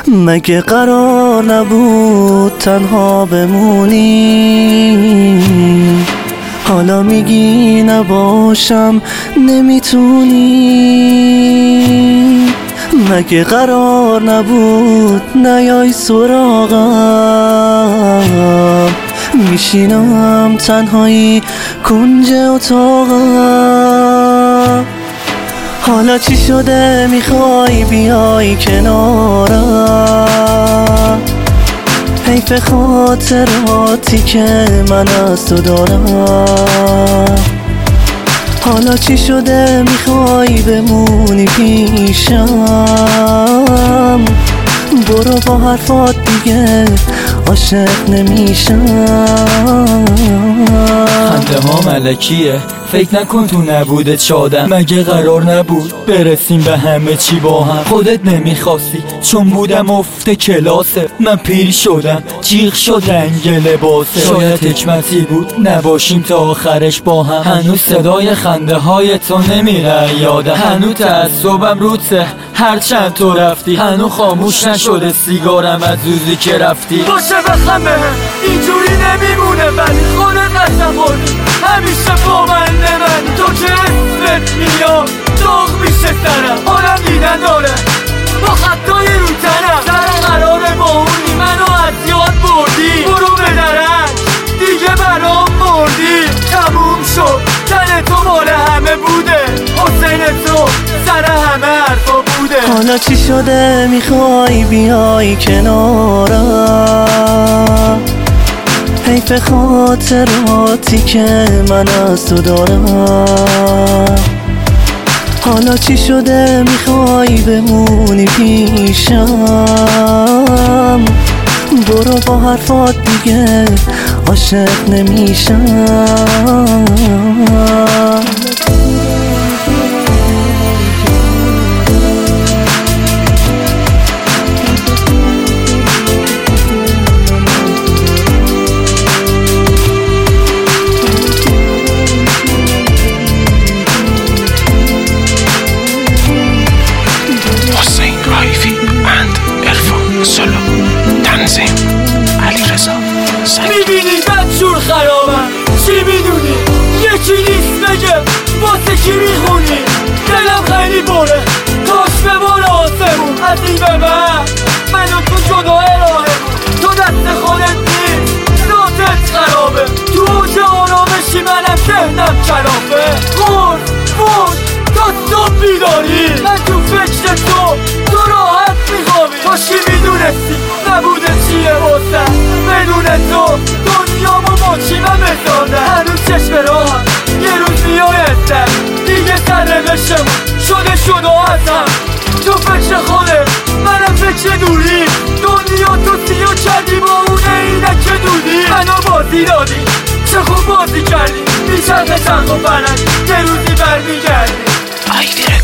مگه قرار نبود تنها بمونی؟ حالا میگی نباشم نمیتونی. مگه قرار نبود نیای سراغم؟ میشینم تنهایی کنج اتاقم. حالا چی شده میخوای بیای کنارم؟ حیف خاطراتی که من از تو دارم. حالا چی شده میخوای بمونی پیشم؟ برو با حرفات دیگه عاشق نمیشم. خنده ها ملکیه، فکر نکن تو نبودت شادم. مگه قرار نبود برسیم به همه چی با هم؟ خودت نمیخواستی چون بودم افت کلاسه. من پیر شدم جیغ شد رنگ لباسه. شاید حکمتی بود نباشیم تا آخرش با هم. هنوز صدای خنده های تو نمیره یادم. هنوز تعصبم روته هرچند تو رفتی. هنوز خاموش نشده سیگارم از روزی که رفتی. باشه بخم بهم اینجوری نمیمونه، ولی خودت قسم خوردی همیشه با من نمنی. تو که اسمت میاد داغ میشه سرم، حالم دیدن داره با خطای رو تنم. سر قراره با اونی منو از یاد بردی. برو به درک دیگه برام مردی. تموم شد تن تو مال همه بوده، حسین تو سر همه حرفا بوده. حالا چی شده میخوای بیای کنارم؟ حیف خاطراتی که من از تو دارم. حالا چی شده میخوای بمونی پیشم؟ برو با حرفات دیگه عاشق نمیشم. میبینی بدجور خرابم، چی میدونی؟ یکی نیست بگه واسه کی میخونی؟ دلم خیلی بره کاش بباره آسمون. از این به من و تو جدا راهه بود. تو دست خودت نیست ذاتت خرابه. تو اوج آرامشی منم ذهنم کلافه. خور تا صبح بیداری من تو فکر تو راحت میخوابی. کاشی میدونستی نبوده چیه واسه بدون تو دنیامو با چی من بسازم. هنوز چشم راهم یه روز میایستم دیگه سرنوشتمون شده ازم. تو فکر خودت منم فکر دوری. دنیا تو سیاه کردی با اونه اینک دودی. منو بازی دادی چه خوب بازی کردی. میچرخه چرخ و پرک یه روزی برمیگردی.